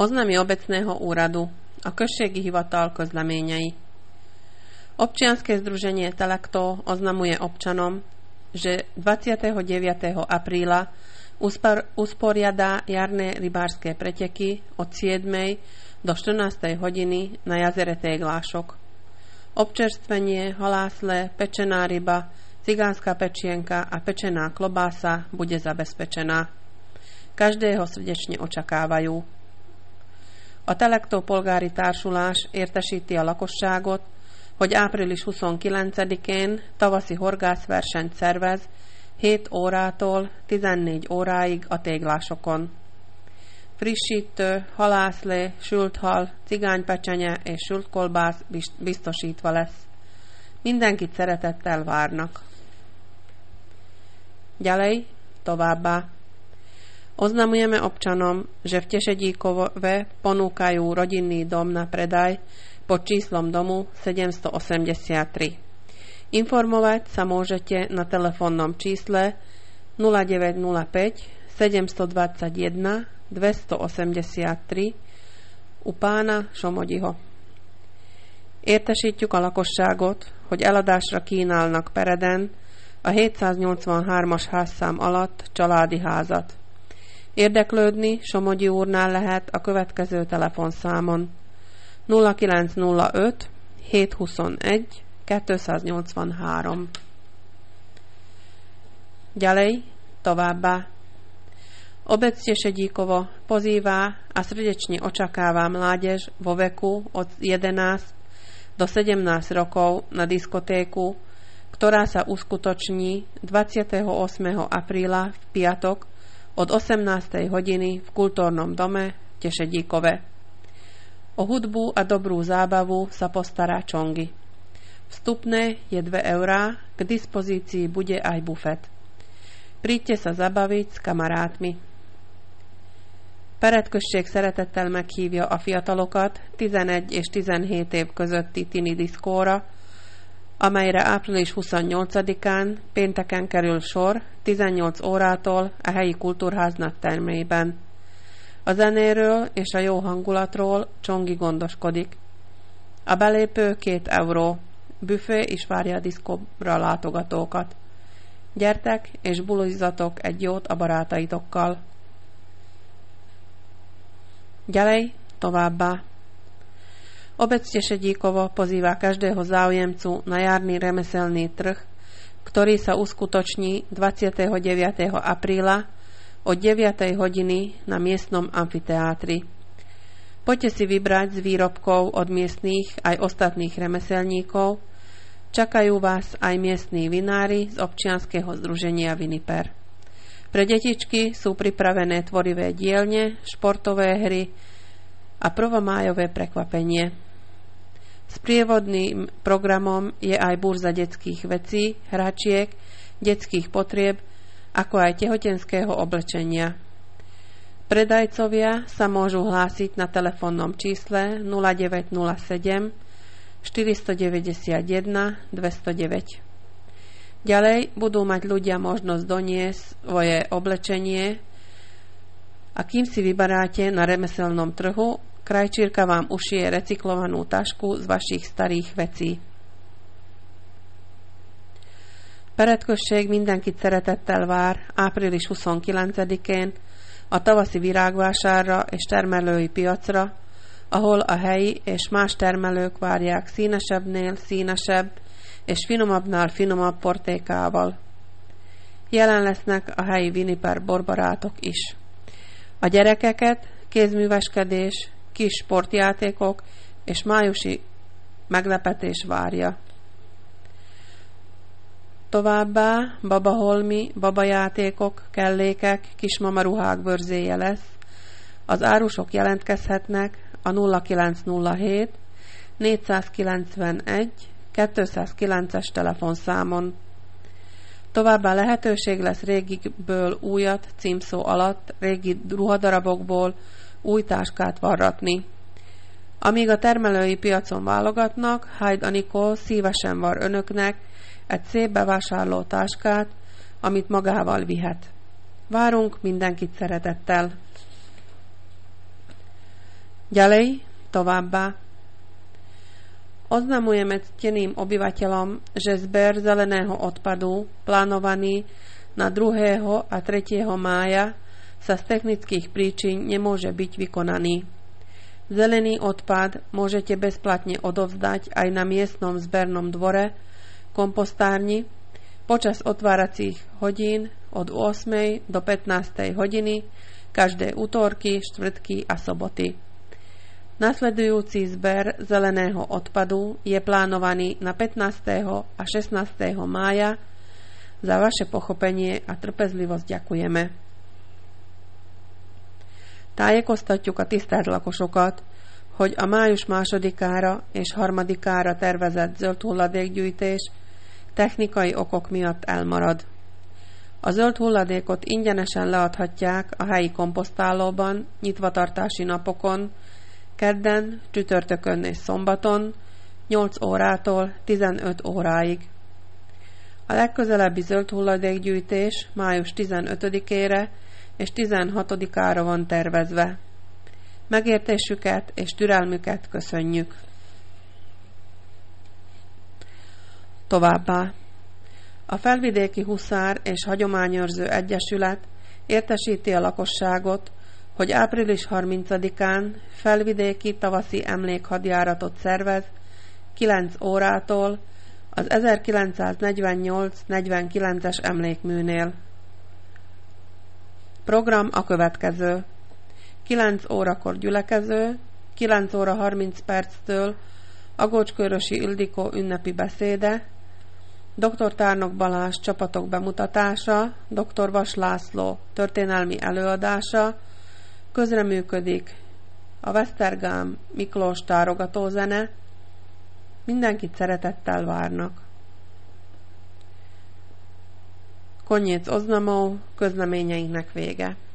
Oznámy obecného úradu. A községi hivatal közleményei. Občianske združenie Telekto oznamuje občanom, že 29. apríla usporiada jarné rybárske preteky od 7. do 14. hodiny na jazere Téglášok. Občerstvenie, halásle, pečená ryba, cigánska pečienka a pečená klobása bude zabezpečená. Každého srdečne očakávajú. A Telekto polgári társulás értesíti a lakosságot, hogy április 29-én tavaszi horgászversenyt szervez 7 órától 14 óráig a Téglásokon. Frissítő, halászlé, sült hal, cigánypecsenye és sült kolbász biztosítva lesz. Mindenkit szeretettel várnak. Ďalej, továbbá. Oznamujeme občanom, že v Tešedíkove ponúkajú rodinný dom na predaj pod číslom domu 783. Informovať sa môžete na telefónnom čísle 0905 721 283 u pána Somogyiho. Értesítjük a lakosságot, hogy eladásra kínálnak Pereden a 783-as házszám alatt családi házat. Érdeklődni Somogyi úrnál lehet a következő telefonszámon 0905 721 283. Ďalej, továbbá. Obec Tešedíkovo pozývá a srdečne očakáva mládež vo veku od 11 do 17 rokov na diskotéku, ktorá sa uskutoční 28. apríla v piatok od 18. hodiny v kultúrnom dome v Tešedíkove. O hudbu a dobrú zábavu sa postará Čongy. Vstupné je 2 eurá, k dispozícii bude aj bufet. Príďte sa zabaviť s kamarátmi. Peredközség szeretettel meghívja a fiatalokat 11 és 17 év közötti tini diszkóra, amelyre április 28-án pénteken kerül sor 18 órától a helyi kultúrház termében. A zenéről és a jó hangulatról Csongi gondoskodik. A belépő 2 euró. Büfé is várja a diszkóra látogatókat. Gyertek és bulizzatok egy jót a barátaitokkal. Ďalej, továbbá. Obec Tešedíkovo pozýva každého záujemcu na jarný remeselný trh, ktorý sa uskutoční 29. apríla od 9. hodiny na miestnom amfiteátri. Poďte si vybrať z výrobkov od miestnych aj ostatných remeselníkov. Čakajú vás aj miestni vinári z občianskeho združenia Viniper. Pre detičky sú pripravené tvorivé dielne, športové hry a prvomájové prekvapenie. Sprievodným programom je aj burza detských vecí, hračiek, detských potrieb, ako aj tehotenského oblečenia. Predajcovia sa môžu hlásiť na telefónnom čísle 0907 491 209. Ďalej budú mať ľudia možnosť doniesť svoje oblečenie a kým si vyberáte na remeselnom trhu, krajčírka vám ušije recyklovanú tašku z vašich starých vecí. Peredközség mindenkit szeretettel vár április 29-én a tavaszi virágvásárra és termelői piacra, ahol a helyi és más termelők várják színesebbnél színesebb és finomabbnál finomabb portékával. Jelen lesznek a helyi Viniper borbarátok is. A gyerekeket kézműveskedés, kis sportjátékok és májusi meglepetés várja. Továbbá babaholmi, babajátékok, kellékek, kismamaruhák bőrzéje lesz. Az árusok jelentkezhetnek a 0907 491 209-es telefonszámon. Továbbá lehetőség lesz régiből újat címszó alatt régi ruhadarabokból új táskát varratni. Amíg a termelői piacon válogatnak, Hyde Anikó szívesen var önöknek egy szép bevásárló táskát, amit magával vihet. Várunk mindenkit szeretettel! Ďalej, továbbá. Oznamujeme cteným obyvateľom, že zber zeleného odpadu, plánovaný na 2. a 3. mája, sa z technických príčin nemôže byť vykonaný. Zelený odpad môžete bezplatne odovzdať aj na miestnom zbernom dvore, kompostárni, počas otváracích hodín od 8. do 15. hodiny, každé utorky, štvrtky a soboty. Nasledujúci zber zeleného odpadu je plánovaný na 15. a 16. mája. Za vaše pochopenie a trpezlivoszt ďakujeme. Tájékoztatjuk a tisztelt lakosokat, hogy a május 2-ára és 3-ára tervezett zöld hulladékgyűjtés technikai okok miatt elmarad. A zöld hulladékot ingyenesen leadhatják a helyi komposztálóban nyitvatartási napokon, kedden, csütörtökön és szombaton 8 órától 15 óráig. A legközelebbi zöld hulladékgyűjtés május 15-ére és 16-ára van tervezve. Megértésüket és türelmüket köszönjük. Továbbá. A Felvidéki Huszár és Hagyományőrző Egyesület értesíti a lakosságot, hogy április 30-án felvidéki tavaszi emlékhadjáratot szervez 9 órától az 1948-49-es emlékműnél. Program a következő. 9 órakor gyülekező, 9 óra 30 perctől Agócskörösi Ildikó ünnepi beszéde, dr. Tárnok Balázs csapatok bemutatása, dr. Vas László történelmi előadása, közreműködik a Vesztergám Miklós tárogatózene. Mindenkit szeretettel várnak. Koniec oznamov, közleményeinknek vége.